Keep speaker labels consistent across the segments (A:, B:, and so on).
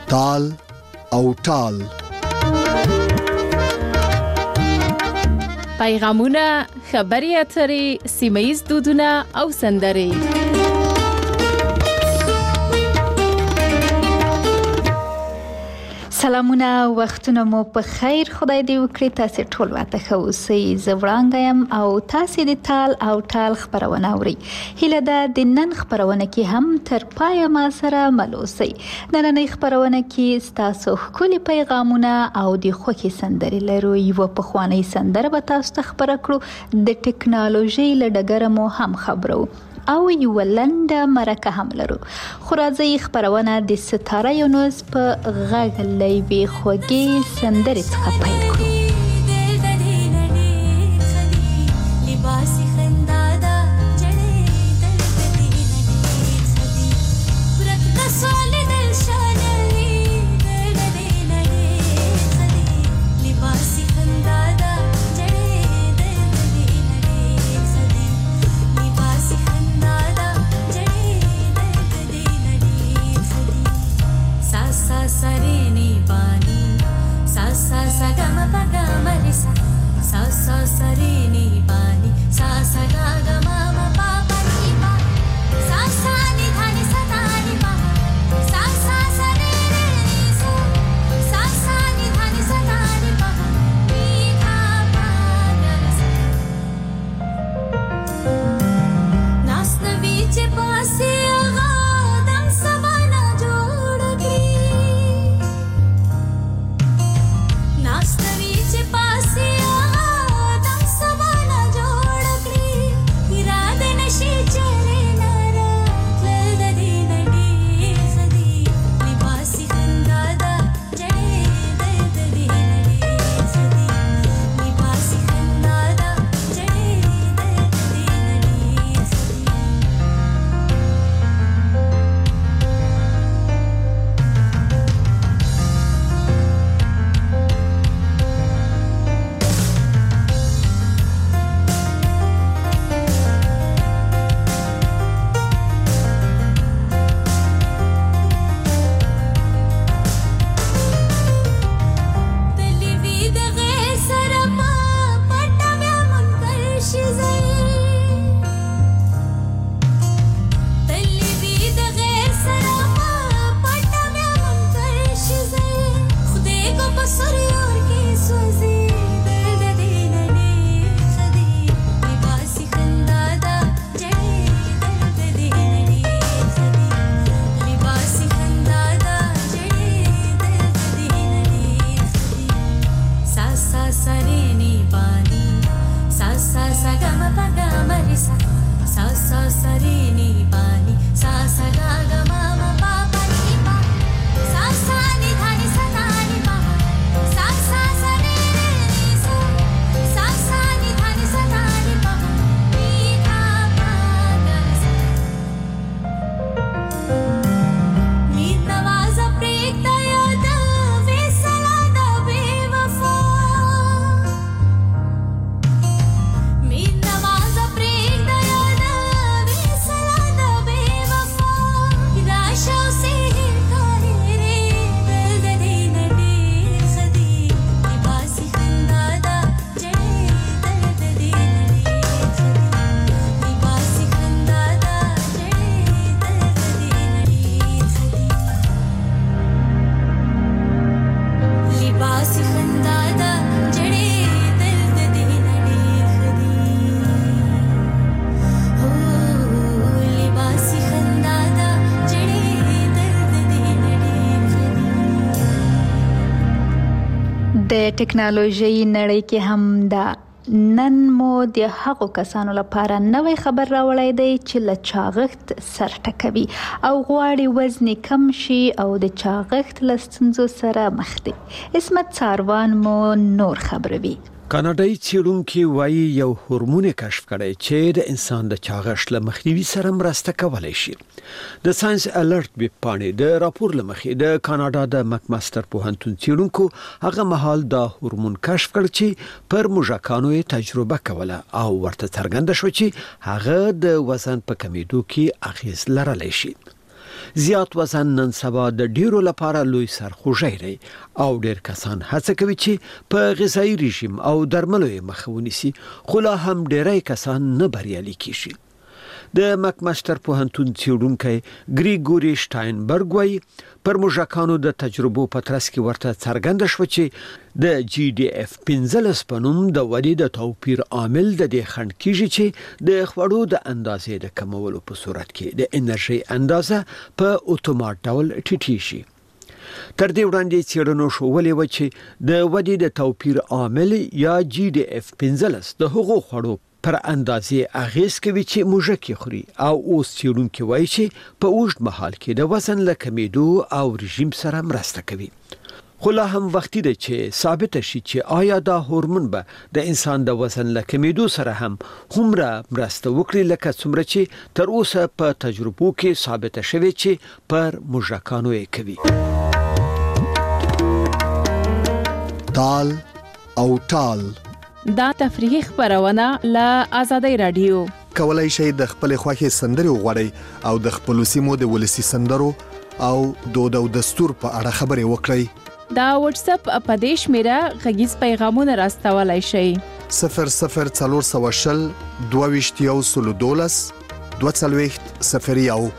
A: تال او ټال.
B: پیغامونه، خبري اترې، سیمه‌ییز دودونه او سندرې.
C: سلامونه، وختونه مو په خیر. خدای دې وکړي تاسو ټول واته ښه اوسئ. زه وړانګه یم او تاسو د تال او ټال خبرونه اورئ. هیله ده د نن خبرونه کې هم تر پایه ما سره مل اوسئ. نننۍ خبرونه کې ستاسو ښکلي پیغامونه او د خوښۍ سندرې لرو. یوه پخوانۍ سندره به تاسو ته خبره کړو. د ټکنالوژۍ له ډګره مو هم خبرو او یو لنډه مرکه هم لرو. خو راځئ خبرونه د ستاره یونس په غږ له یوې خوږې سندرې څخه پیل کړو. د ټکنالوژي نړۍ کې هم دا نن مو د هغو کسانو لپاره نوې خبر راوړی دی چې له چاغښت سر ټکوي او غواړي وزن کم شي او د چاغښت له ستونزو سره مخ دي. عصمت ساروان مو نور خبروي.
D: کاناډایي څېړونکي وایي یو هورمون کشف کړی چې د انسان د چاغښت له مخنیوي سره مرسته کولی شي. د ساينس الرټ ویب پاڼې د راپور له مخې د کاناډا د مکماستر پوهنتون څېړونکو هغه مهال دا هورمون کشف کړ چې پر موږکانو یې تجربه کوله او ورته څرګنده شو چې هغه د وزن په کمیدو کې اغیز لرلی شي. زیات وزن نن سبا د ډیرو لپاره لوی سرخوږی دی او ډیر کسان هڅه کوي چې په غذایی رژیم او درملو یې مخه ونیسي، خو لا هم ډیری کسان نه بریالي کیږي. د مکمستر پوهنتون څېړونکی ګریګوري شټاینبرګ وایي پر موږکانو د تجربو په ترڅ کې ورته څرګنده شوه چې د GDF-15 په نوم د ودې د توپیر عامل د دې خنډ کیږي چې د خوړو د اندازې د کمولو په صورت کې د انرژي اندازه په اتومات ډول ټیټیږي. تر دې وړاندې څېړنو ښودلې وه چې د ودې د توپیر عامل یا GDF-15 د هغو خوړو پر اندازې اغیز کوي چې موږک خوري، او اوس څېړونکي وایي چې په اوږد مهال کې د وزن له کمیدو او رژیم سره مرسته کوي. خو لا هم وختي ده چې ثابته شي چې آیا دا هورمون به د انسان د وزن له کمیدو سره هم هومره مرسته وکړي لکه څومره چې تر اوسه په تجربو کې ثابته شوی چې پر موږکانو یې کوي.
A: تال او ټال
B: دا تفریحي خبرونه له آزادۍ رادیو.
A: کولای شئ د خپل خوښي سندري وغوړئ او د خپل سیمو د ولسی سندرو او دود او دستور په اړه خبرې وکړئ.
B: دا واتس اپ په دې شمیره غږیز پیغامونه راستولای شئ.
A: 00420 22 22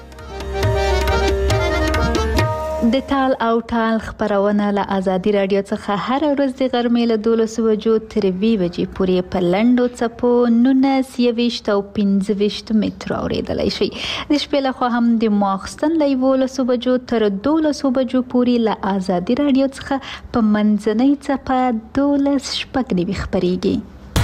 C: د تال او ټال خبرونه له آزادي رادیو څخه هر ورځ د غرمې له 12 بجو تر 2 بجې پورې په لنډو څپو 19 او 15 متر اوریدلای شي. د شپې له خوا هم د ماخستن له 11 بجو تر 12 بجو پورې له آزادي رادیو څخه په منځنۍ څپه 12 شپږ خبريږي.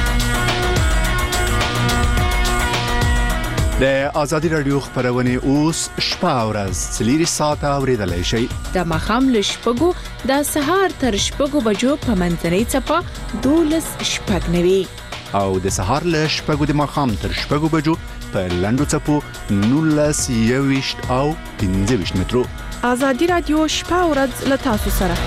E: د آزادي رادیو خبرونه اوس شپه او ورځ 4 ساعته اوریدلای شئ.
B: د ماښام له شپږو د سهار تر شپږو بجو په منځنۍ څپه 12 شپږ
E: او د سهار له شپږو د ماښام تر شپږو بجو په لنډو څپو 19 او 15 مترو.
B: آزادي رادیو شپه او ورځ له تاسو سره.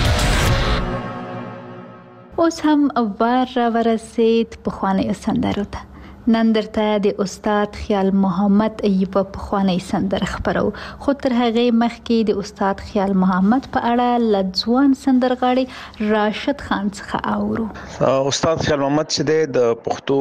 C: اوس هم وار را ورسید په خوانې سندرو ته. نن درته د استاد خیال محمد ایوب په خوانې سندر خبرو، خو تر هغه مخکې د استاد خیال محمد په اړه لځوان سندرغاړي راشد خان څخه اورو.
F: استاد خیال محمد چې د پښتو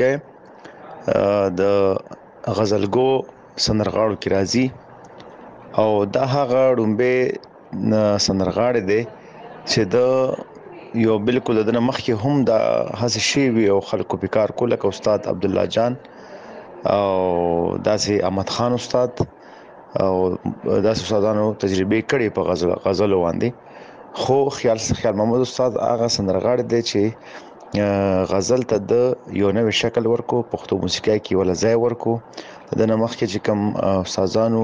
F: موسیقۍ د غزلګو سندرغاړو کې راځي او دا هغه ډومبه سندرغاړي دی چې د یو بالکل د مخکې هم د هڅه شی وی او خلکو په کار کوله ک استاد عبد الله جان او داسې احمد خان استاد او داسې استادانو تجربه کړې په غزل باندې. خو خیال محمد استاد هغه سندرغاړي دی چې غزل ته د یو نوې شکل ورکو، پښتو موسیقۍ کې ولا ځای ورکو. د مخکې چې کوم استادانو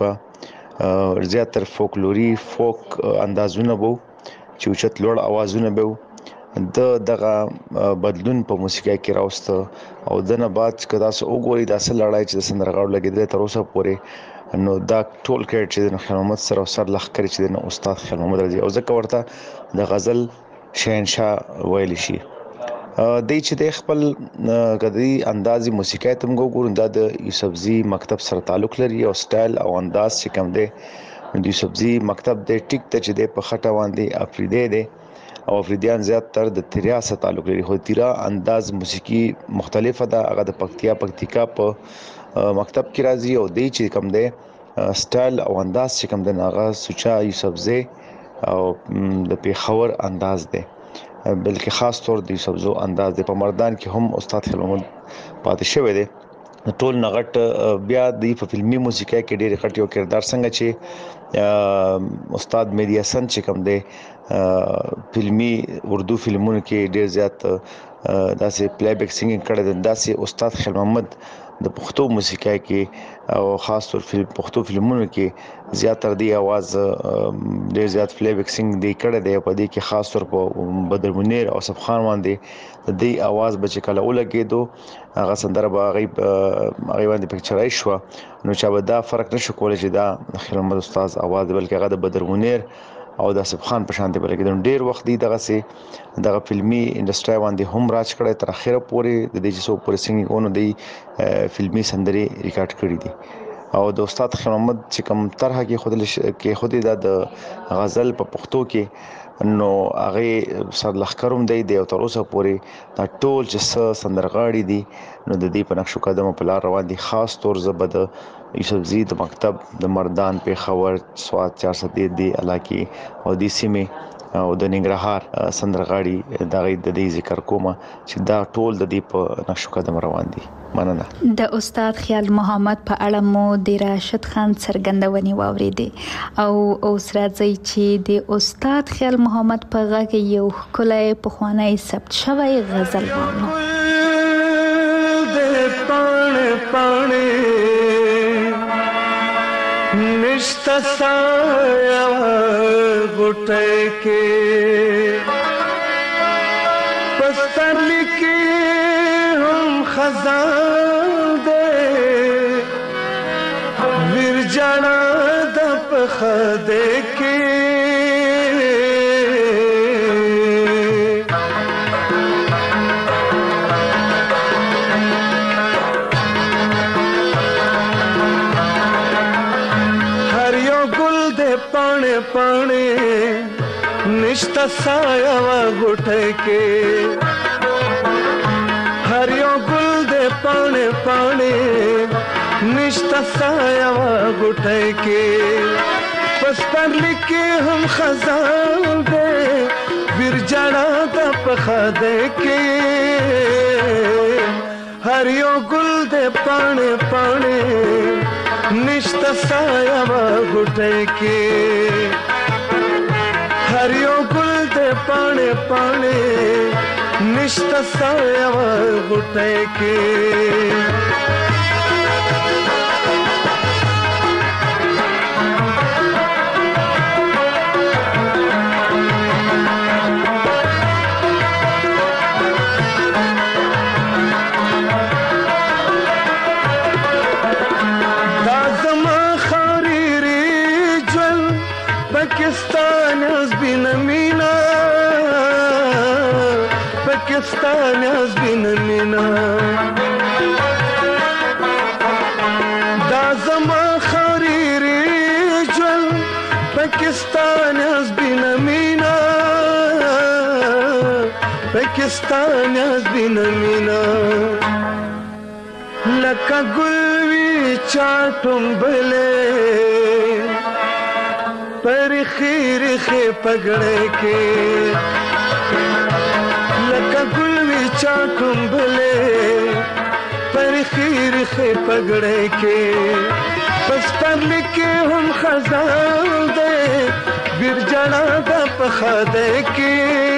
F: هغه زیاتره فولکلوري فوک اندازونه وو چې اوچت لوړ اوازونه به دغه بدلون په موسیقۍ کې راوسته او دنه بعد کدا سو وګوري د اصل لړای چې د سندرغاړو لګیدل تر اوسه پورې نو دا ټول کړي چې د خیال محمد سره سر لخ کړي چې د استاد خیال محمد رضی او ځکه ورته د غزل شهنشاه ویل شي. د چې د خپل کدي اندازي موسیقۍ تم وګورم دا د یوسفزي مکتب سره تعلق لري او سټایل او انداز چې کوم دی د یوسفزي مکتب د ټیک ته چې د په خټه باندې افریدی دی او افریدیان زیات تر د تریا سره تعلق لري. خو تیرا انداز موسیقي مختلفه ده، هغه د پکتیکا په مکتب کې راځي او د چې کوم دی سټایل او انداز چې کوم دی هغه سوچا یوسفزي او د پیښور انداز دی، بلکې خاص طور د یوسفزو انداز دی. په مردان کې هم استاد خیال محمد پاتې شوی دی. ټول نغټ بیا د فلمي موسیقۍ کې ډېر غټ یو کردار څنګه چې استاد مهدی حسن چې کوم دی فلمي اردو فلمونو کې ډېر زیات داسې پلی بیک سنگینګ کړی دی، داسې استاد خیال محمد د پښتو موسیقۍ کې او خاص طور پښتو فلمونو کې زیاتره دی आवाज ډېر زیات پلی بیک سنگ دی کړی دی. په دې کې خاص طور په بدر منیر او صف خان باندې د دې आवाज بچ کله ولګېدو هغه سندره هغه باندې پکچرای شو نو چې به دا فرق نشو کولای چې دا خیال محمد استاد आवाज بلکې هغه د بدر منیر او د صف خان په شان دی. بلکې ډېر وخت دی دغه فلمي انډستری باندې هم راج کړی تر اخره پورې د دې چې سو پورې سنگینګ اونو دی فلمي سندري ریکارډ کړی دي. او د استاد خیر محمد چې کوم طرحه کې خود د غزل په پښتو کې نو هغه سرلخکروم دی او تر اوسه پورې دا ټول چې سندرغاړي دي نو د دې په نقشو قدم په لار روان دي. خاص طور زبد یوسفزي د مکتب د مردان پیښور سواد 403 دی علاقې او د سیمه او د ننګرهار سندرغاړي د دې ذکر کومه چې دا ټول د دې په نقشو قدم روان دي. مننه.
C: د استاد خیال محمد په اړه مو د راشد خان څرګندونې واوریدې او اوس راځي چې د استاد خیال محمد په غږ یو ښکلی پخوانی ثبت شوی غزل واورو.
G: پاڼې نشته سایه غوټۍ کې پسترلی کې هم خزان دې ورجانا د پخده کې पाने निष्ठा साया गुटे के हरियो गुल दे पाने पाने निष्ठा साया गुटे के पस्तर लिखे हम खजान दे बिरजाना दा पखदे के हरियो गुल दे पाने पाने निष्ठा साया गुटे के हरियो गुल दे पाने पाने निष्ठा साया गुटे के Pakistan has been a mina da zama khariri jwal Pakistan has been a mina Pakistan has been a mina laka gulvi chatum bale पर खीर खे पगड़े के लका गुलवी चाटुम भले पर खीर खे पगड़े के बस पर लिखे हम खजान दे बिरजाना दा पखदे के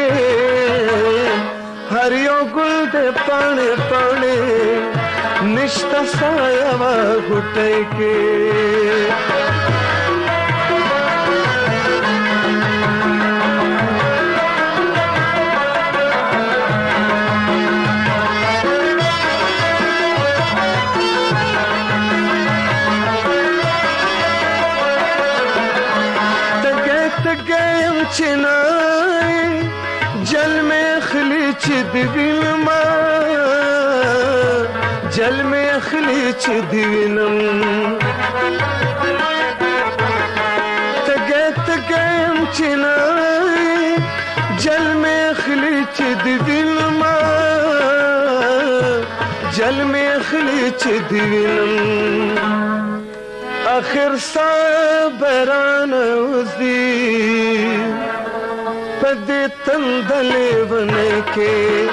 G: हरियो गुल दे पाने पाने निष्ठा साया गुटे के چنای جل میں خلیچ دیوینما جل میں خلیچ دیوینم تگت گیم چنای جل میں خلیچ دیوینما جل میں خلیچ دیوینم آخر صبران وزی پدی تندلے بنے کے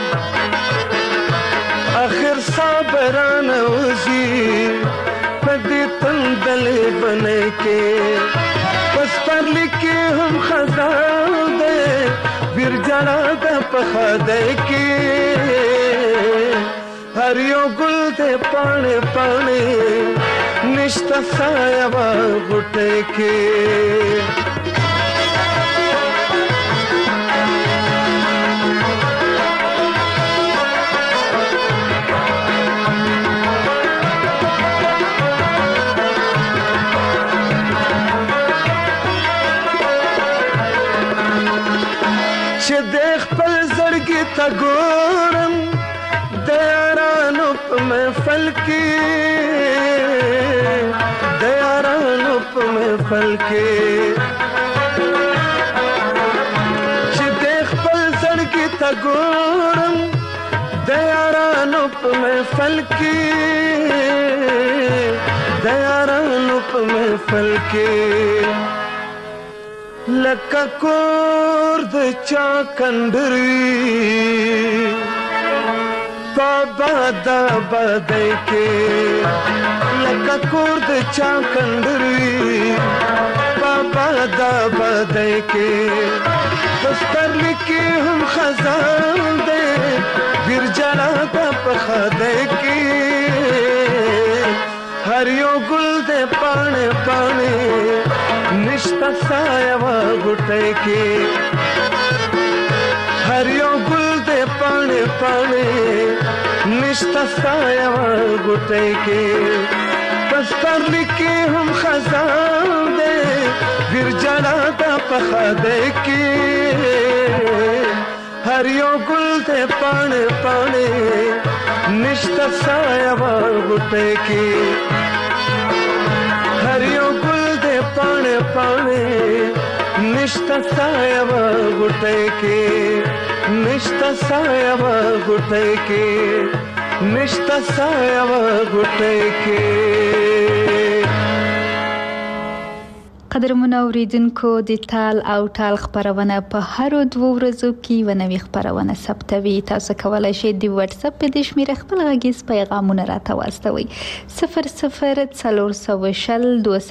G: آخر صبران وزی پدی تندلے بنے کے پس پر لکھے ہم خزان دے برجانا دا پخدے کے हरियो गुल दे पाने पाने निष्ठा साया गुटे के चे देख पल जड़गी तगोरम दयारानो महफल की په محفل کې چې د خپل زړګي ته ګورم د یارانو په محفل کې د یارانو په محفل کې لکه کور د چا کندروي بابا دا بدای کې لکه کور د چا کندروي بابا دا بدای کې دستر لیکي هم خزان دې ګر جلا دا په خدای کې هر یو ګل دې پاڼې پاڼې نشتا سایه وا ګټای کې هر یو ګل دې پاڼې پاڼې نشتا سایه وا ګټای کې دستر لیکي هم خزان دې ګر جلا دا په خدای کې هر یو ګل دې پاڼې پاڼې نشتا سایه وا ګټای کې هر یو ګل دې پاڼې پاڼې نشتا سایه وا ګټای کې نشتا سایه وا ګټای کې نشتا سایه وا ګټای کې
C: قدرمنو اوریدونکو د تال او ټال خبرونه په هر 2 ورځو کې ونوي خبرونه ثبتوي. تاسو کولای شئ د واتس اپ په د شمیره خپل غږیز پیغامونه راته واستوي 0040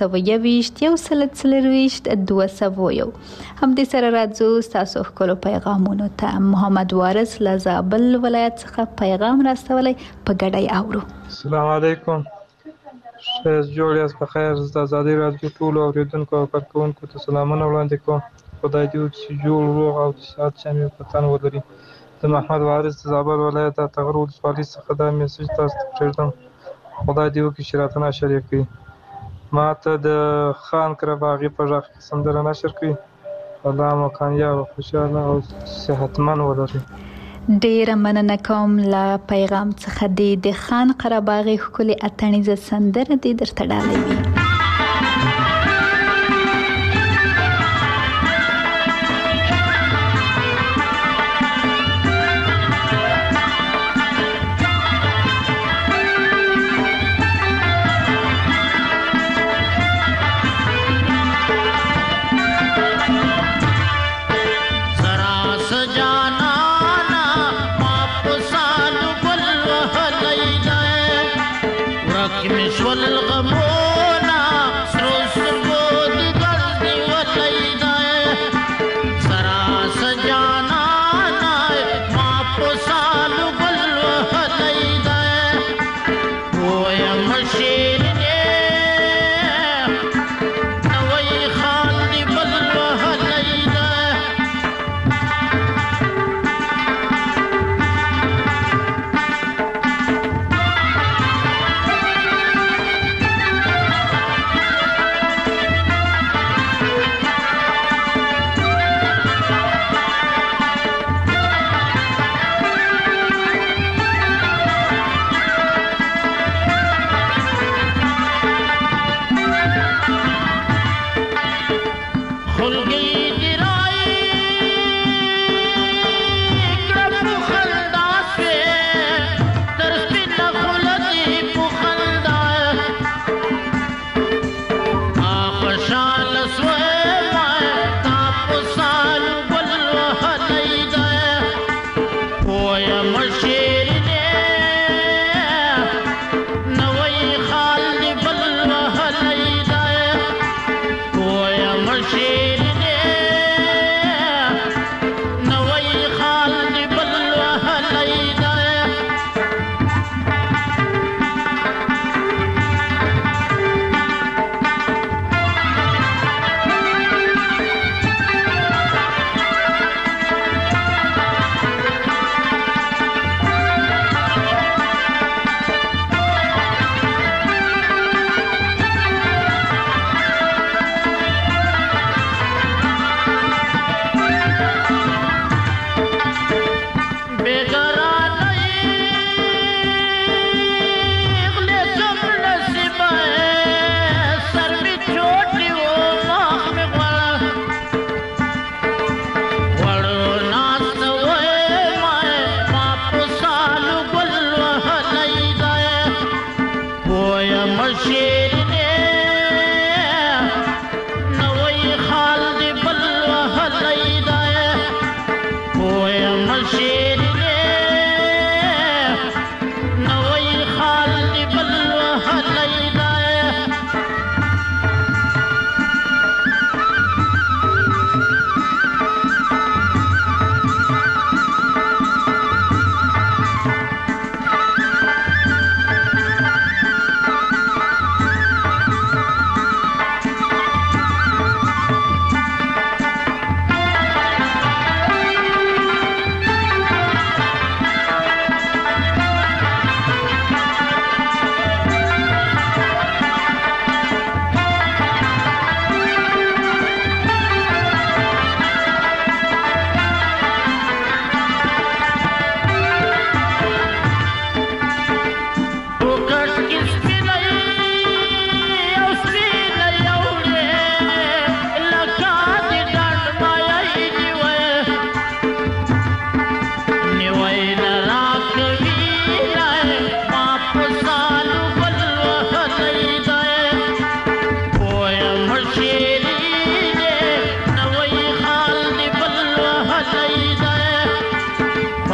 C: 221 201 هم دې سره راځو تاسو خپل پیغامونه ته. محمد وارث لزابل ولایت څخه پیغام راستولی په ګډای اورو.
H: السلام علیکم. شایست جوړیاست په خیر. د ازادي راډیو ټولو اوریدونکو او کارکونکو ته سلامونه وړاندې کوم. خدای دې وکړي چې جوړ روغ او د صحت شامل وطن ولري. د محمد وارث د زابل ولایت د تغر ولسوالۍ څخه دا میسج تاسو ته پرېږدم. خدای دې وکړي چې راته نشر یې کړي. ما ته د خان قرهباغي په غږ کې سندره نشر کړي. الله مو کامیاب او خوشحاله او صحتمند ولري.
C: ډیره مننه کوم له پیغام څخه. د خان قرهباغي ښکلې اتڼیزه سندره دې درته ډالوي.
I: الغمون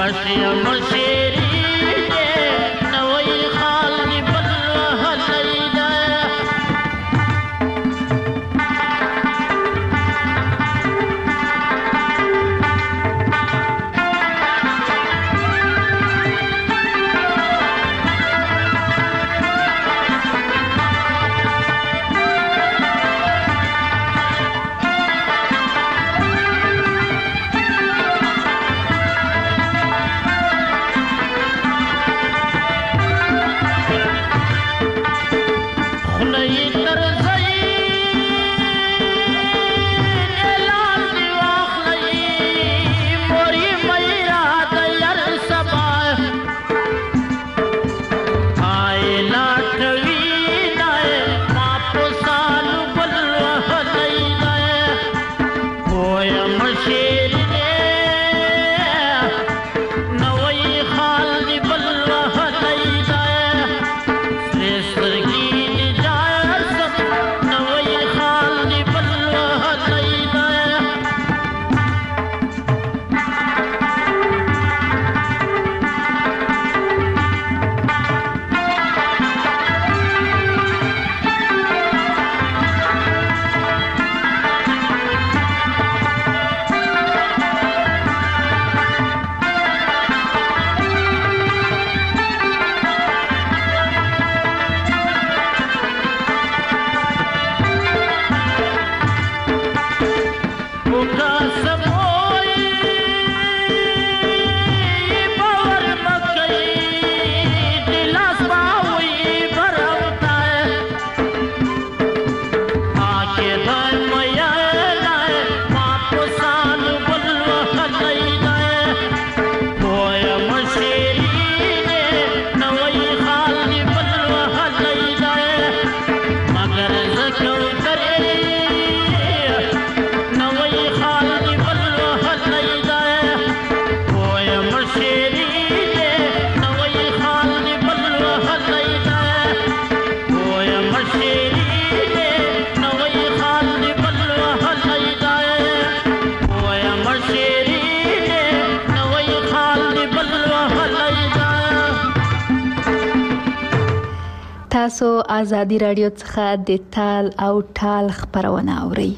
C: تاسو ازادي رادیو څخه د تال او ټال خبرونه اورئ.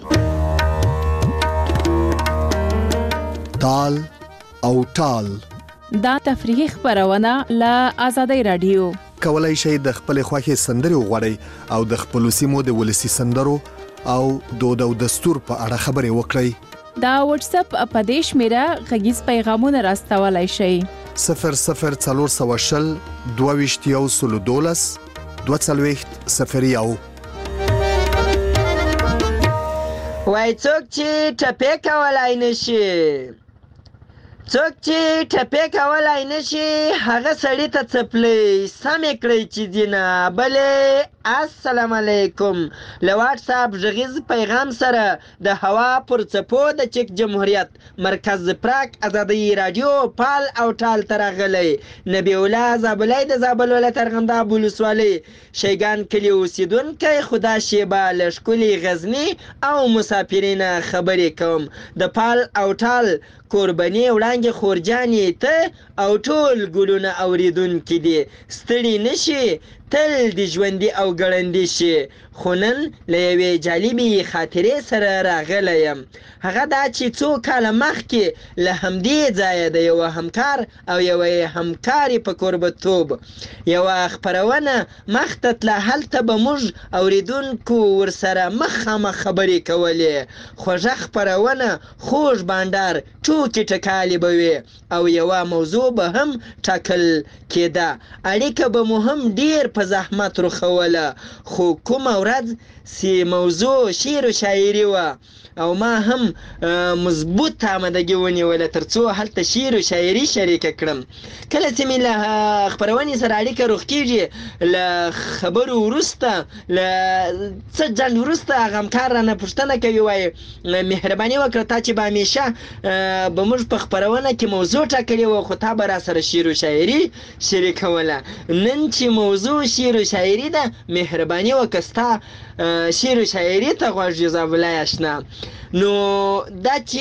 A: تال او ټال
B: دا تفریحي خبرونه له ازادي رادیو.
A: کولای شئ د خپل خوښي سندري وغوړئ او د خپل سیمو د ولسی سندرو او دود او دستور په اړه خبرې وکړئ.
B: دا واتس اپ اپدیش میرا غږیز پیغامونه راستولای شئ.
A: 00420 22 240
I: وای څوک چې ټپې کولای نشي هغه سړی ته څپلۍ سمې کړئ چې دینه بلې السلام علیکم. له واتس اپ غږیز پیغام سره د هوا پر څپو د چک جمهوریت مرکز پراک ازادي رادیو پال او ټال ته راغلی. نبی الله زابلای د زابل ولایت ارغنداب ولسوالۍ شیګان کلي اوسیدونکی خدا شیبه له ښکلي غزني او مسافرینه خبرې کوم. د پال او ټال قرباني وړاندې خورجانې ته او ټول ګلونه اوریدونکي دي ستړي نشي تل د ژوندي او ګړندي شي. خو نن له یوې جالبې خاطرې سره راغلی یم. هغه دا چې څو کاله مخکې له همدې ځایه د یوه همکار او یوې همکارې په کوربتوب یوه خپرونه مخته تله. هلته به موږ اوریدونکو ورسره مخامخ خبرې کولې. خوږه خپرونه خوږ بانډار ټوکې ټکالې به وي او یوه موضوع به هم ټاکل کېده. اړیکه به مو هم ډېر په زحمت رخوله. خو کومه ورځ چې موضوع شعر و شاعري وه او ما هم مضبوط آمدګي ونیوله تر څو هلته شعر و شاعري شریکه کړم. کله چې مې له خپرونې سره اړیکه روغ کېږي له خبرو وروسته له څه ځنډ وروسته هغه همکار رانه پوښتنه کوي وایي مهرباني وکړه تا چې به همیشه به موږ په خپرونه کې موضوع ټاکلې وه خو تا به راسره شعر و شاعري شریکوله. نن چې موضوع شعر و شاعري ده مهرباني وکړه ستا شعر و شاعري ته غوږ یې زابلای اشنا. نو دا چې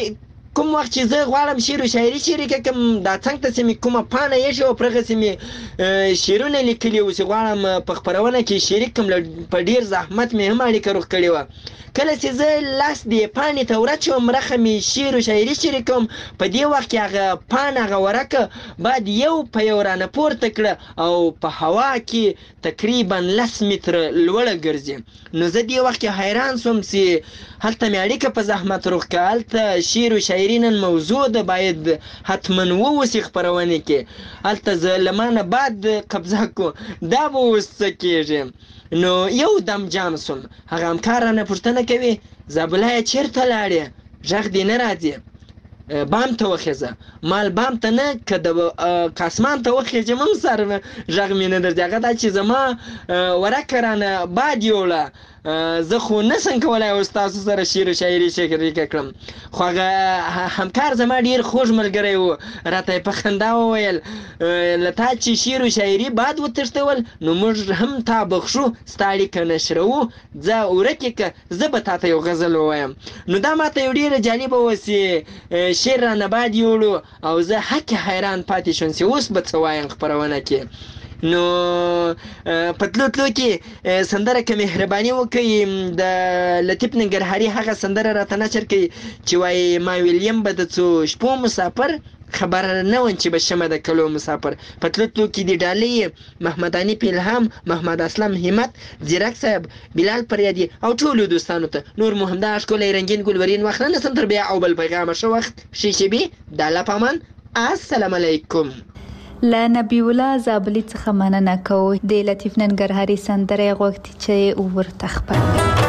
I: کوم وخت چې زه غواړم شعر و شاعري شریکه کړم دا څنګ ته چې مې کومه پاڼه ایښې وه پر هغه چې مې شعرونه لیکلي وو چې غواړم په خپرونه کې شریک کړم په ډېر زحمت مې هم اړیکه روغ کړې وه. کله چې زه لاس دې پاڼې ته ورچوم رخه مې شعر و شاعري شریک کوم په دې وخت کې هغه پاڼه هغه ورقه بعد یو په یو رانه پورته کړه او په هوا کې تقریبا 10 متره لوړه ګرځي. نو زه دې وخت کې حیران سوم چې هلته مې اړیکه په زحمت روغ کړه، هلته شعر و شاعري نن موضوع ده باید حتما ووسي خپرونې کې، هلته زه له ما نه بعد قبضه کو دا به اوس څه کېږي. نو یو دم جام سوم. هغه همکار رانه پوښتنه کوي زابلایه چېرته لاړې؟ غږ دې نه راځي. بام ته وخېزه. مال بام ته نه که د کاسمان ته وخېږم هم سر غږ مې نه درځي. هغه دا چې زما ورکه رانه باد یوړه، زه خو نسم کولی اوس تاسو سره شعر و شاعري شریکه کړم. خو هغه همکار زما ډېر خوږ ملګری و، راته یې په خندا وویل له تا چې شعر و شاعري باد وتښتول نو موږ هم تا بخښو، ستا اړیکه نشروو، ځه ورکې که زه به تا ته یو غزل ووایم. نو دا ماته یو ډېره جالبه وه چې شعر رانه باد یوړو او زه حق حیران پاتې شوم چې اوس به څه وایم خپرونه کې. نو په تلو تلو کې سندره که مهرباني وکړئ د لطیف ننګرهاري هغه سندره راته نشر کړئ چې وایي ما ویلیم به د څو شپو مسافر خبر نه وم چې به شمه د کلو مسافر. په تلو تلو کې د ډالۍ محمد حنیف الهام، محمد اسلم همت، زیرک صاحب، بلال پریادي او ټولو دوستانو ته نور مو همدا ښکلی رنګین ګلورین وخت نه نسم تر بیا او بل پیغامه ښه وخت ښې شېبې د الله په امان. السلام علیکم.
C: له نبی الله زابلي څخه مننه کوو د لطیف ننګرهاري سندره غوښتي چې ورته خپروي.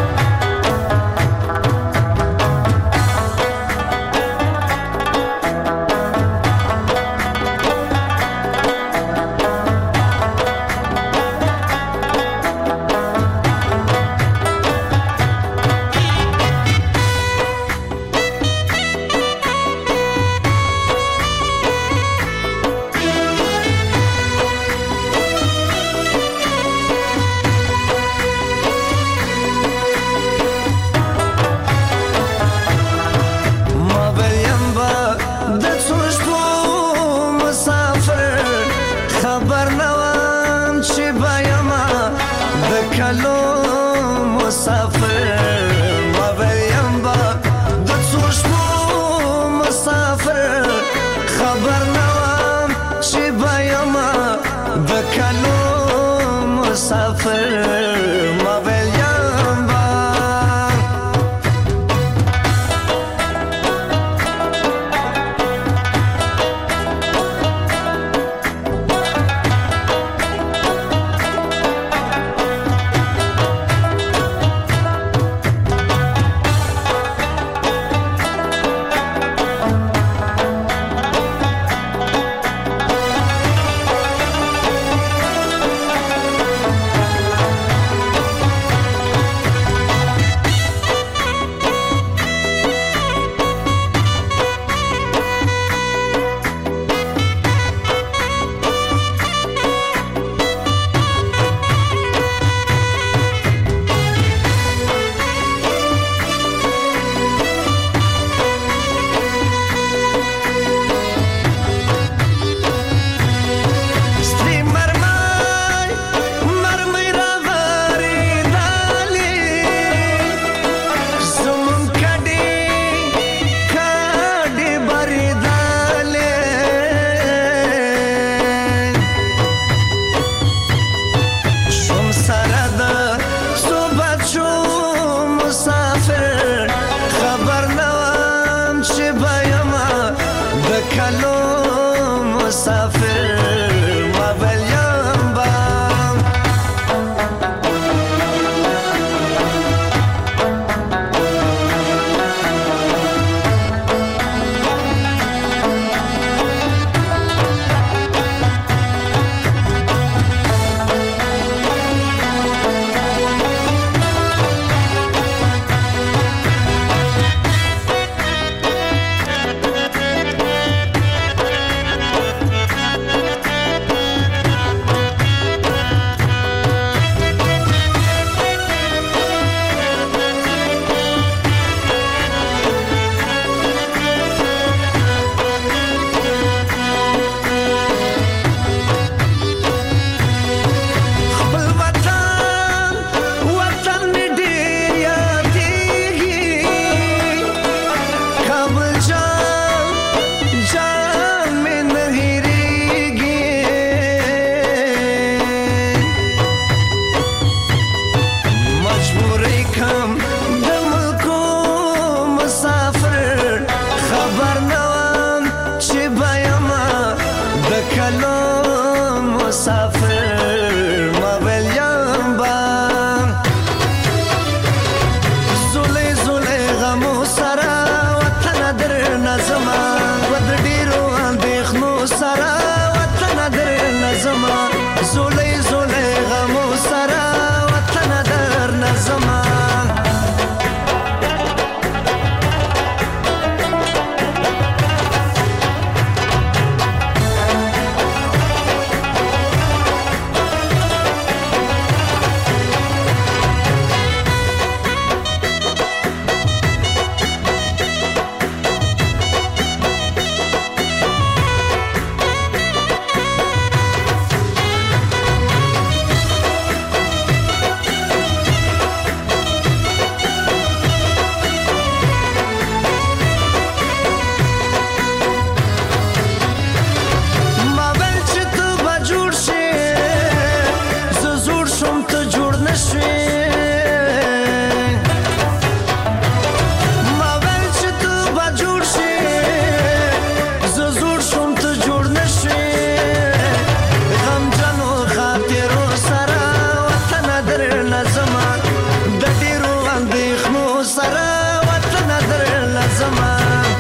G: نظما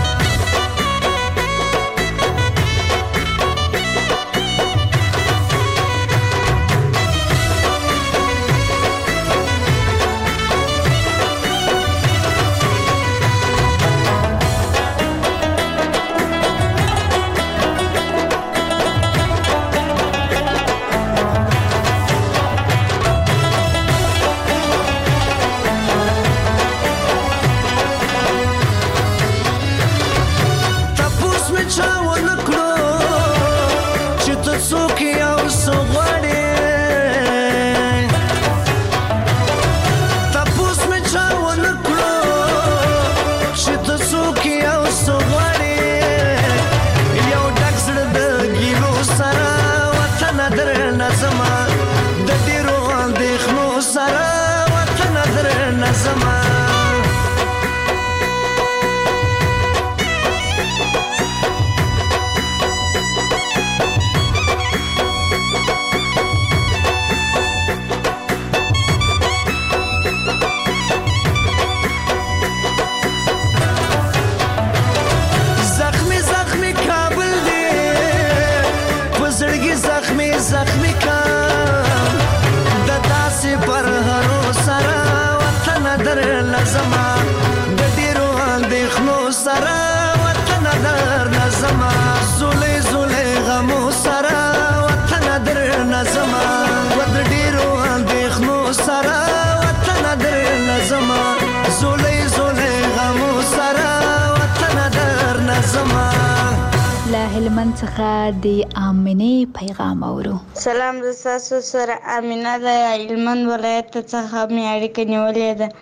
C: هلمند څخه د آمنې پیغام اورو.
J: سلام، زه ستاسو سره آمینه ده. هلمند ولایت څخه مې اړیکه نیولې ده.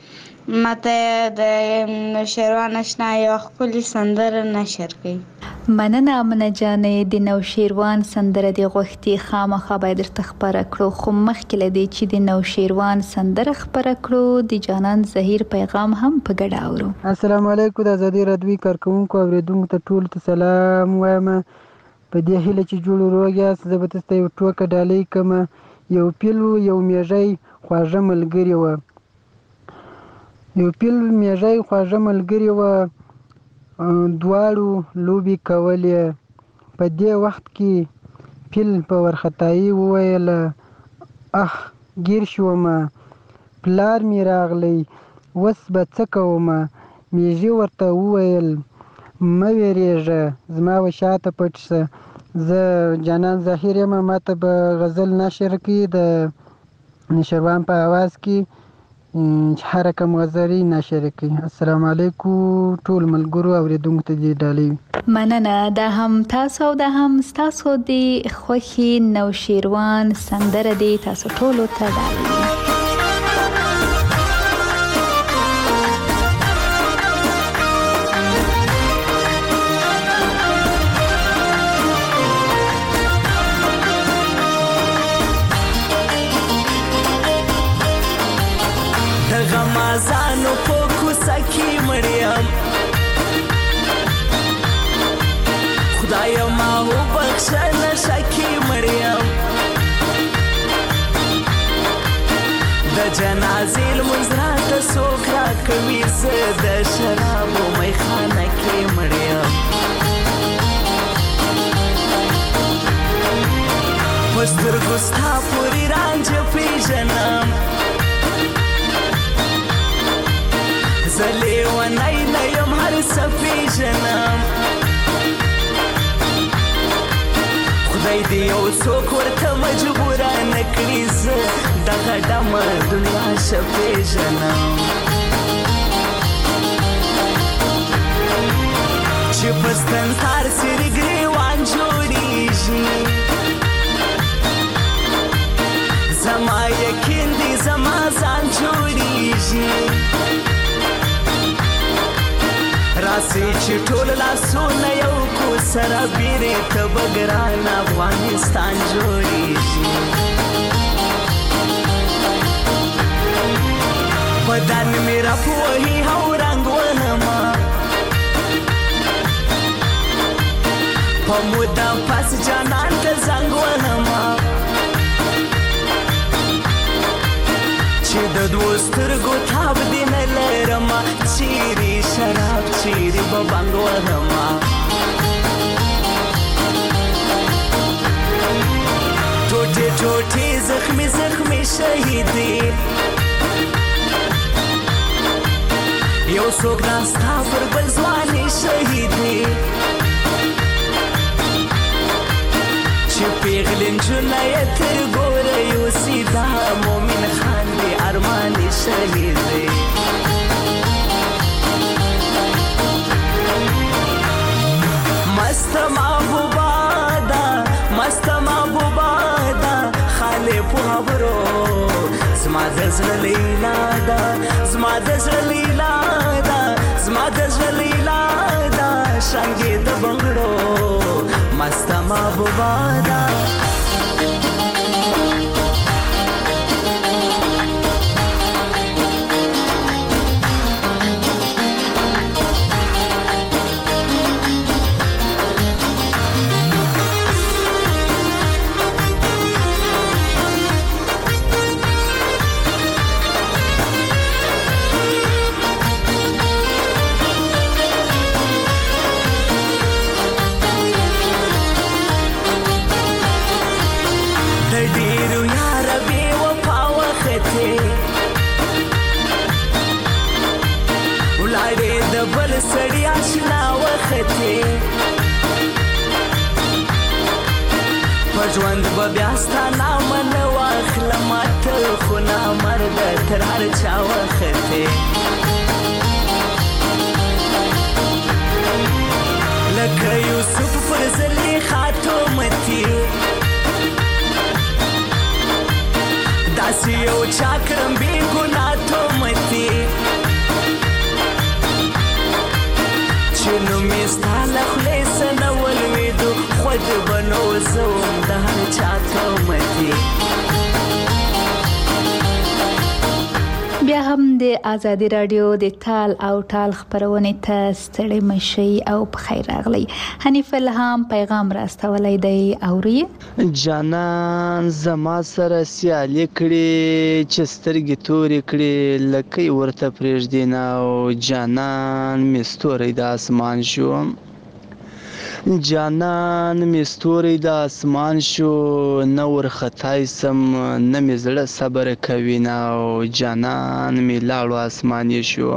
J: ماته د نوشیروان اشنا یو ښکلې سندره نشر کړي.
C: مننه آمنه جانې. د نوشیروان سندره د غوښتي خامخا باید درته خپره کړو، خو مخکې له دې چې د نوشیروان سندره خپره کړو د جانان زهیر پیغام هم په ګډه اورو.
K: السلام علیکم. د ازادي راډیو کارکونکو اوریدونکو ته ټول ته سلام وایم. په دې هیله چې جوړ روغ یاست. زه به تاسو ته یو ټوکه ډالۍ کوم. یو پیل یو میږی خواږه ملګري وه. یو پیل میږی خواږه ملګري وه، دواړو لوبې کولې. په دې وخت کې پیل په وارخطایي وویل اخ ګیر شومه، پلار مې راغلی، اوس به څه کومه. میږي ورته وویل مه ویرېږه، زما و شاته پټ شه. زه جانان ظاهر یم، ماته به غزل نشر کړي د نشروان په اواز کې چې هر رقم غزلې نشر کړي. السلام علیکم ټول ملګرو اوریدونکو ته دې ډالۍ.
C: مننه. دا هم تاسو او دا هم تاسو د خوښي نوشیروان سندره دی تاسو ټولو ته ډالۍ.
G: غمازانو په کوڅه کې مړیم، خدایا ما وبخښه نشه کې مړیم. د جنازې لمونځ راته څوک راکوي، زه د شرابو میخانه کې مړیم. په سترګو ستا پورې رانجه پېژنم، زه لیونی نه یم هر څه پېژنم. خدای دې یو څوک ورته مجبوره نه کړي، زه دغه ډمه دنیا ښه پېژنم. چې په ستنتار سرې ګریوان جوړېږي، زما یقین دی زما ځان جوړېږي. راسي چې ټول لاسونه یو کو سره بیرې ته به ګران افغانستان جوړېږي. بدن مې راپوهي او رنګ ونما، په موده پس جانان ته زنګ ونما. چې د دوو سترګو تاب دې نه لرمه، چیرې شراب چیرې
L: وهما ټوټه ټوټه زخمي زخمي شهیدی یو څوک ناستا پر بل ځواني شهیدی چې پیغلې نجونه یې تر ګوره یوسي دا مومن خان دی ارماني شهید دی مست محبوبه ده مست محبوبه ده خاله په خبرو زما د زړه لیلا ده زما د زړه لیلا ده زما د زړه لیلا ده شانګې د بنګړو مست محبوبه ده سړی آشنا وختې په ژوند به بیا ستا نامه نه واخلم ته خو نامرده تر هر چا وختې لکه یوسف پر زلیخا تومتي داسې یو چا کړم بې ګناه تومتي نو میستا لخلی سنه ولویدو خود بنو زوم د هر چا تومتي
C: بیا هم د آزادي رادیو د تال او ټال خبرونه ته ستړي مشي او په خیر راغلی. حنیف الهام پیغام راستولی دی اوري
M: جانان زما سره سیالي کړي چې سترګې تورې کړي لکه ورته پرېږدي نه او جانان مې ستوری د اسمان شو جانان مې ستوری د اسمان شو نه ورختای سم نه مې زړه صبر کوي نه او جانان مې لاړو اسماني شو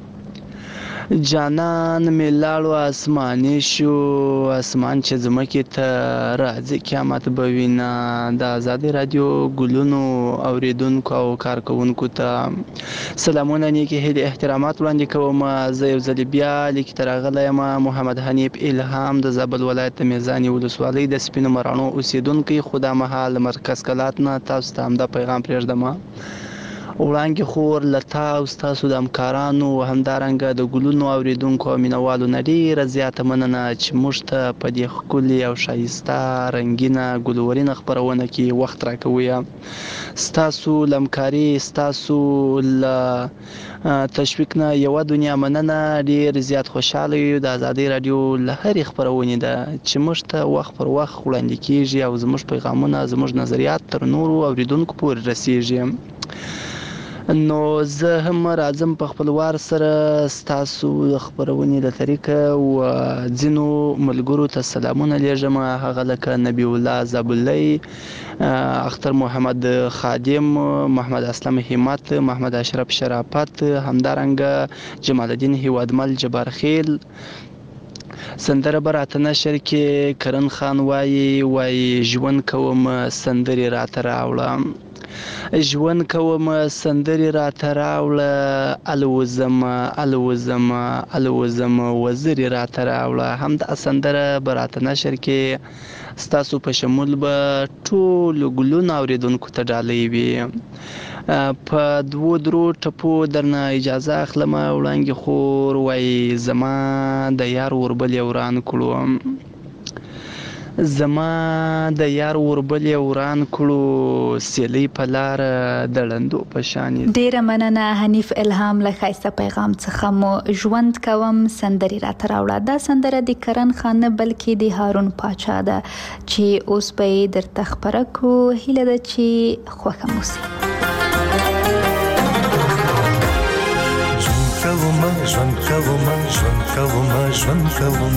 M: جانان مې لاړو اسماني شو اسمان چې ځمکې ته راځي قیامت به وینه د آزادي رادیو ګلونو اوریدونکو او کارکوونکو ته سلامونه نیکې هیلې احترامات وړاندې کوم زه یو ځل بیا لیک ته راغلی یم محمد حنیف الهام د زابل ولایت د میزانې ولسوالۍ د سپینو مراڼو اوسیدونکی خو دا مهال مرکز کلات نه تاسو ته همدا پیغام پرېږدم وړانګې خور له تا او ستاسو د همکارانو همدارنګه د ګلونو اوریدونکو او مینوالو نه ډېره زیاته مننه چې موږ ته په دې ښکلې او ښایسته رنګینه ګلورینه خپرونه کې وخت راکوئ ستاسو له همکاري ستاسو له تشویق نه یوه دنیا مننه ډېر زیات خوشحاله یو د آزادۍ راډیو له هرې خپرونې ده چې موږ ته وخت پر وخت وړاندې کیږي او زموږ پیغامونه زموږ نظریات تر نورو اوریدونکو پورې رسیږي نو زه هم راځم په خپل وار سره ستاسو خبرونې له طریقه او ځینو ملګرو ته سلامونه لیږم هغه لکه نبی الله زابلی اختر محمد خادم محمد اسلم همت محمد اشرف شرافت همدارنګه جمال الدین هیوادمل جبارخیل سندره براته نشر کې کرن خان وای ژوند کوم سندري راته راوړه ژوند کوم سندري راته راوړه الوزم وزري راته راوړه همدا سندره براته نشر کې ستاسو په شمول به ټول ګلونه اوریدونکو ته ډالۍ وي په دوه درو ټپو درنه اجازه اخلم وړانګې خور وای زما د یار وربل وران کړو سیلی په لار د لندو په شان
C: ډیره مننه حنیف الهام له ښایسته پیغام څخه مو ژوند کوم سندري راته راوړه دا سندره د کرن خان نه بلکې د هارون پاچا ده چې اوس به درته خبره کو هیله ده چې خوښه مو شي
G: جوړوم ژوند کوم ژوند کوم ژوند کوم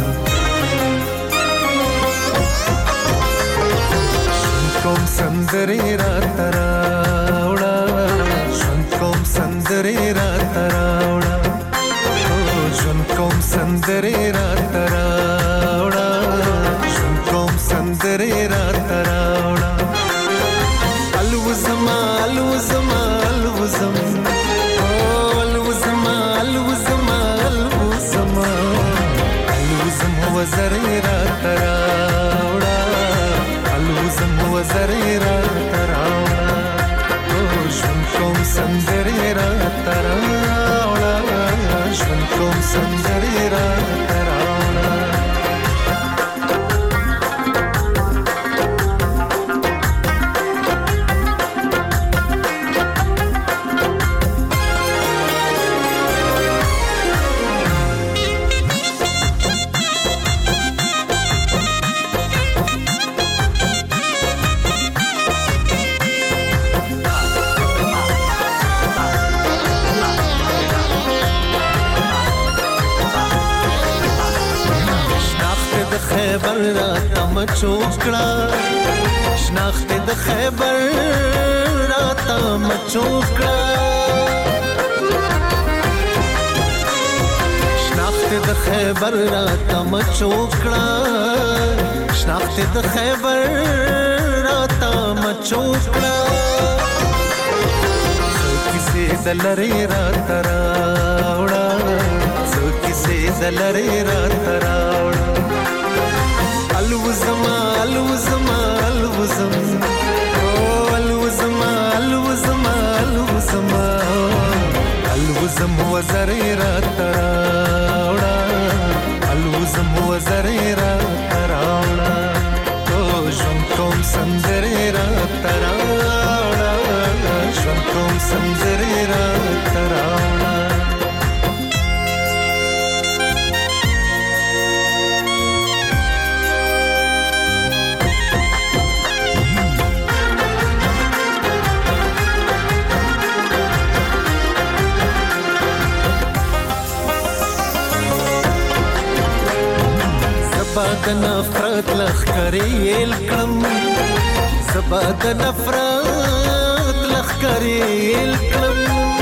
G: کوم سندرې را تراوړه ژوند کوم سندرې را تراوړه ژوند کوم سندرې را تراوړه ژوند کوم سندرې را تراوړه الوزما الوزما الوزم الوزما الوزما الوزما الوزم وزرې را تراوړه الوزم وزرې را تراوړه ژوند کوم سندرې را تراوړه ژوند کوم سندرې را تراوړه خیبر را تم چوکړه شناخت د خیبر را تم چوکړه شناخت د خیبر را تم چوکړه شناخت د خیبر را تم چوکړه کیسه دلری را تراوړه کیسه دلری را تراوړه الوزما الوزما الوزم الوزما الوزما الوزما الوزم وزرې را تراوړه الوزم وزرې را تراوړه ژوند کوم سندرې را تراوړه ژوند کوم سندرې را تراوړه زباد نفرت لخکریل کړم زباد نفرت لخکریل کړم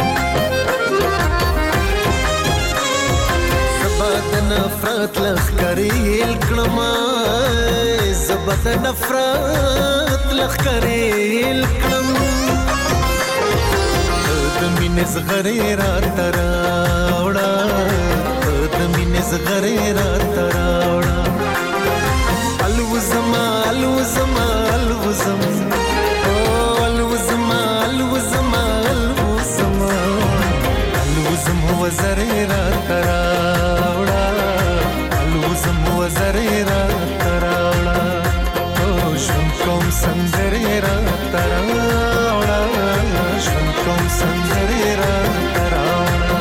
G: زباد نفرت لخکریل کړم زباد نفرت لخکریل کړم د مینې زغرې را تراوړه د مینې زغرې را تراوړه الوزما الوزما الوزم الوزما الوزما الوزما الوزم وزرې را تراوړه الوزم وزرې را تراوړه ژوند کوم سندرې را تراوړه ژوند کوم سندرې را تراوړه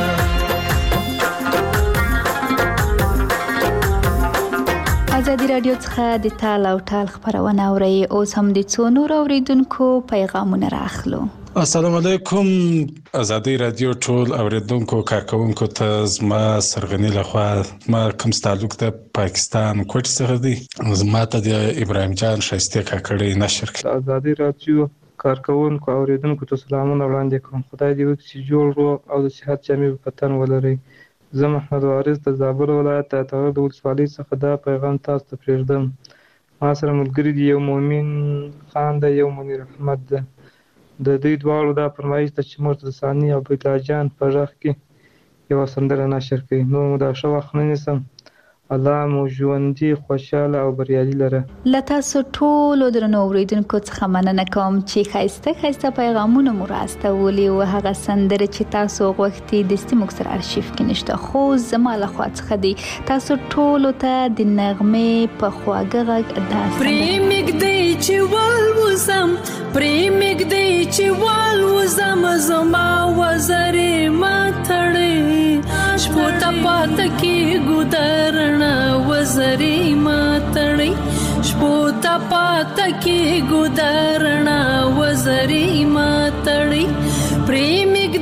C: ازادي راډیو څخه د تال او ټال خبرونه اوري اوس هم د څو نور اوریدونکو پیغامونه راخلو.
N: السلام علیکم ازادي راډیو ټول اوریدونکو کارکونکو ته زما سرغنی لخوا ما کوم تعلق د پاکستان کوټ څخه دی زما ته د ابراهیم جان شایسته کاکړی نشر
H: ازادي راډیو کارکونکو اوریدونکو ته سلامونه وړاندې کوم. خدای دې وکړي چې جوړ روغ او د صحت جامې په تن ولري. زه محمد وارث د زابل ولایت د اتغر د ولسوالۍ څخه دا پیغام تاسو ته پرېږدم. ما سره ملګري دي، یو مومن خان دی، یو منیر احمد ده. د دوی دواړو دا فرمایش ده چې مرتضی ثاني او عبیدالله جان په غږ کې یوه سندره نشر کړي. نو مو دا ښه وخت نه نیسم. الله مو ژوندي خوشحاله او بریالي لره.
C: له تاسو ټولو درنو اوریدونکو څخه مننه کوم چې ښایسته پیغامونه مو راستولي او هغه سندره چې تاسو غوښتي دستي موږ سره ارشیف کې نشته، خو زما له خوا څخه دی تاسو ټولو ته د نغمې په خواږه غږ دا
O: پریمګ دی چې والوزم پریمګ دی چې والوزم زما وزرې ما تړې شپو ته پاته کې ګودرنا وزرې ما تړې شپو ته پاته کې ګودرنا وزرې ما تړې پریمګ دی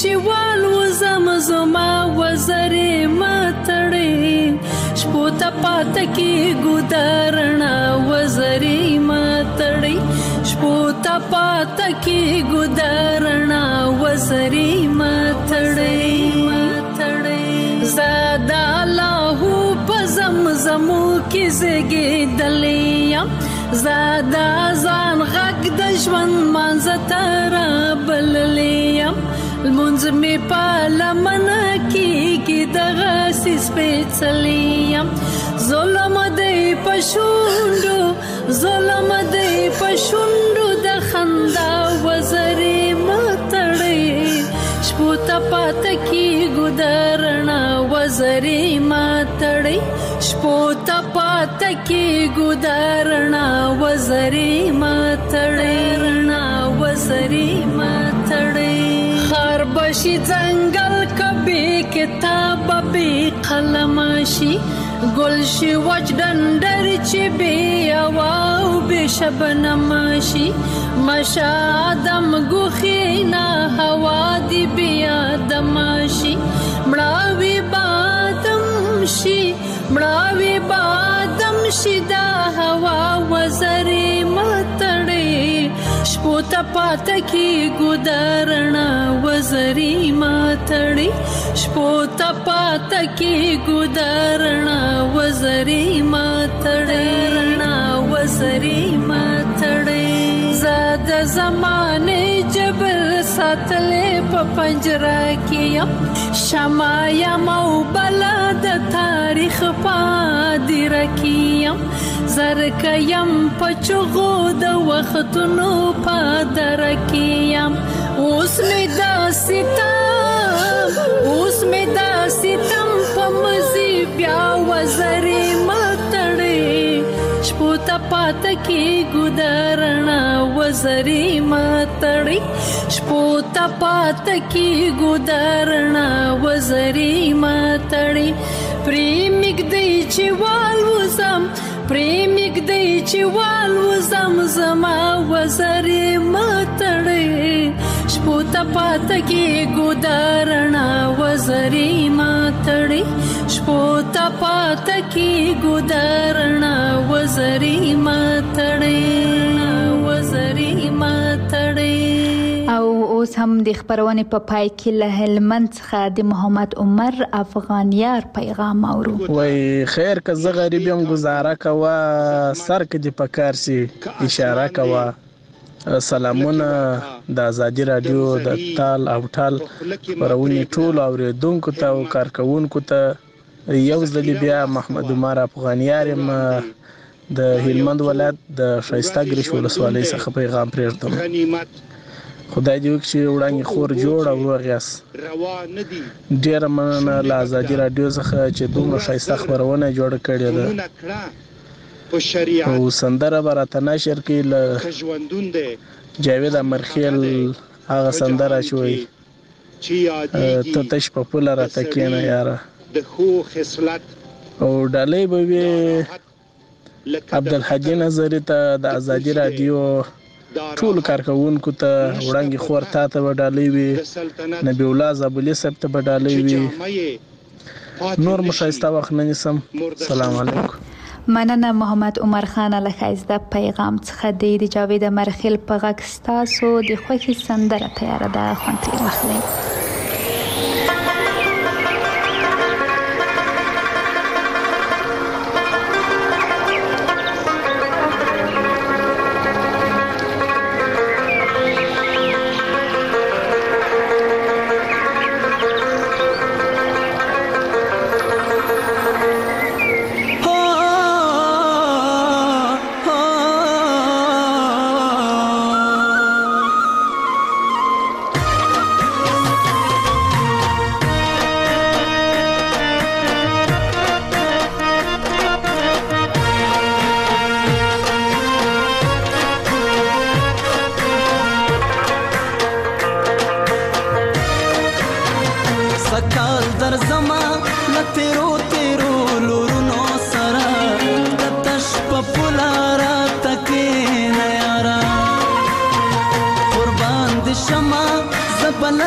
O: چې والوزم زما وزرې ماتړې شپو ته پاته کېږو د رڼا وزرې ماتړې شپو ته پاته کېږو د رڼا وزرې ماتړې زاد الله په زمزمو کې زګېدلې یم زادا ځان غږ د ژوند مانځه ته رابللې یم لمونځ مې په لمنه کېږي دغسې سپېڅلی یم ظلم دی په شونډو ظلم دی په شونډو د خندا وزرې ماتړې شپو ته پاته کېږو د رڼا وزرې ماتړې شپو ته پاته کېږو د رڼا وزرې ماتړې رڼا وزرې ماتړې خار بشي ځنګل کبي کتاب به قلم شي ګل شي وچ ډنډر چې بې هوا او بې شبنم شي مشه آدم ګوښې نه هوا دې بې آدم شي مړاوي بادم شي مړاوي بادم شي دا هوا وزرې ماتړې شپو ته پاته کېږو د رڼا وزرې ماتړې شپو ته پاته کېږو د رڼا وزرې ماتړې رڼا وزرې ماتړې زاد زمانې جبل ساتلې په پنجره کې یم شمع یم او بلا د تاریخ پادره کې یم زرکه یم په چغو د وختونو پادره کې یم اوس مې دا ستم په مزي بیا وزرې ماتړې شپو ته پاته کېږو د رڼا وزرې ماتړې شپو ته پاته کېږو د رڼا وزرې ماتړې پرې مږدی چې والوزم پرې مږدی چې والوزم زما وزرې ماتړې شپو ته پاته کېږو د رڼا وزرې ماتړې شپو ته پاته کېږو د رڼا وزرې ماتړې وزرې ماتړې
C: او اوس هم د خبرونې په پای کې له هلمند څخه د محمد عمر افغانیار پیغام اورو
P: وای خیر که زه غریب یم گزاره کوه سر کې دې پکار سي اشاره کوه سلامونه د ازادي رادیو د تال او ټال پرونی ټول اوریدونکو ته او کارکونکو ته یو ځل بیا محمد عمر افغانیار یم د هلمند ولایت د شایسته ګریش ولسوالۍ څخه پیغام پرېږدم خدای دې وکړي وړاندې خور جوړ او روغ یاست ډیره مننه له ازادي رادیو څخه چې دومره ښایسته خپرونه جوړه کړې ده او سندره به راته نشر کړي له جاوید امرخیل هغه سندره چې وایي ته تش په پوله راته کښېنه یاره او ډالۍ به وي عبدالحجي نظري ته د ازادي رادیو ټول کارکونکو ته وړاندې خور تا ته به ډالۍ وي نبی الله زابلي صاحب ته به ډالۍ وي نور مو ښایسته وخت نه نیسم سلام علیکم
C: مننه محمد عمر خان له ښایسته پیغام څخه د جاوید امرخیل په غږ ستاسو د خوښې سندره تیاره ده خوند ترې واخلئ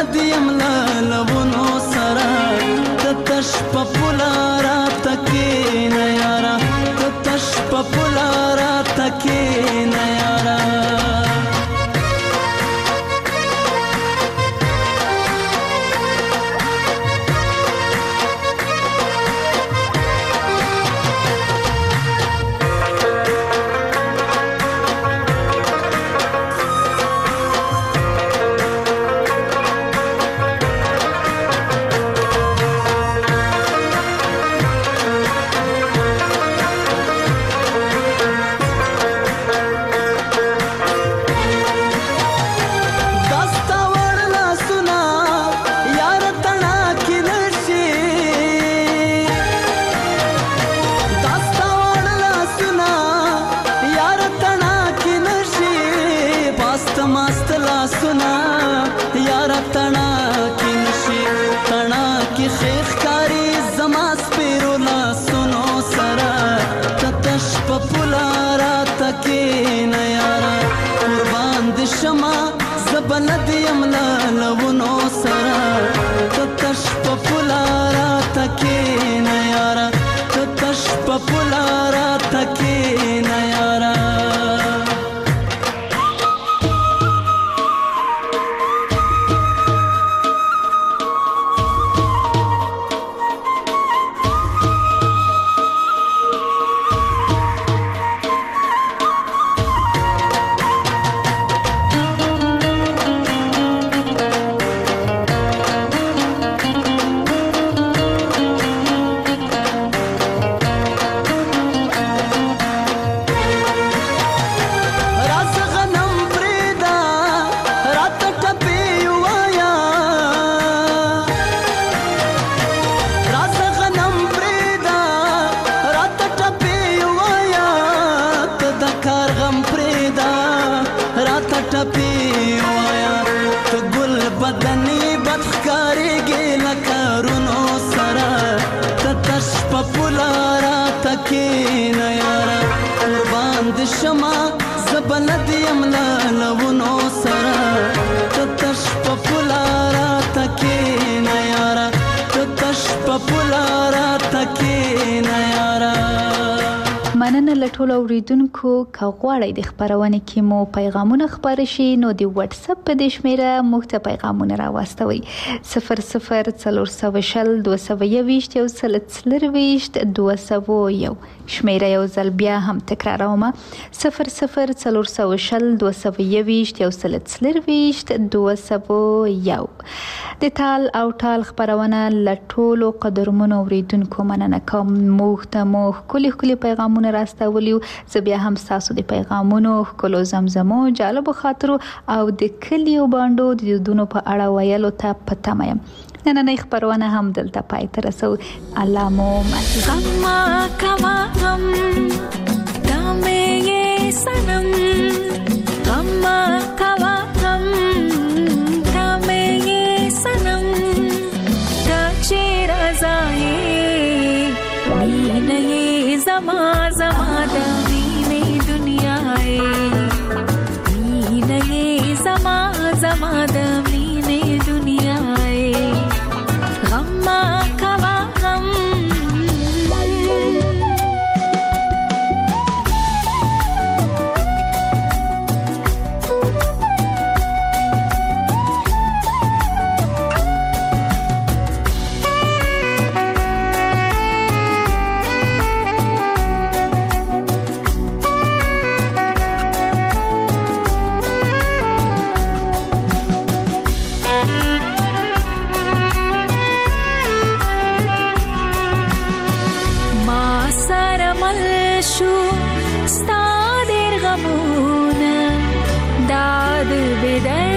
L: بلدیم لونو سره تتش پپولارا تکی نیارا تتش پپولارا تکی نیارا بلدیم لونو سره تتش پپولارا تکی نیارا تتش پپولارا تکی نیارا
C: مننه له ټولو اوریدونکو که غواړئ د خبرونه کې مو پیغامونه خبر شي نو د واتس اپ په د شمیره موږ ته پیغامونه راوستوي 00402221 شمیره یو ځل بیا هم تکراروم 00402221 د تال او ټال خبرونه له ټولو قدرمنو اوریدونکو مننه کوم موږ ته مو کلی پیغامونه راستولیو زه بیا هم تاسو د پیغامونو کلو زمزمو جالب خاطرو او د کلیو باندو د دودونو په اړه ویلو ته پته مې نن خبرونه هم دلته پای ته رسو الله مو
O: غما کما غم دامه یې سنم غما کما غم دامه یې سنم دا چې رضای مینه یې زما د مینې دنیا مینه یې زما د مینې دنیا غم کوا غم شو ستا دیر غمونه داد بدر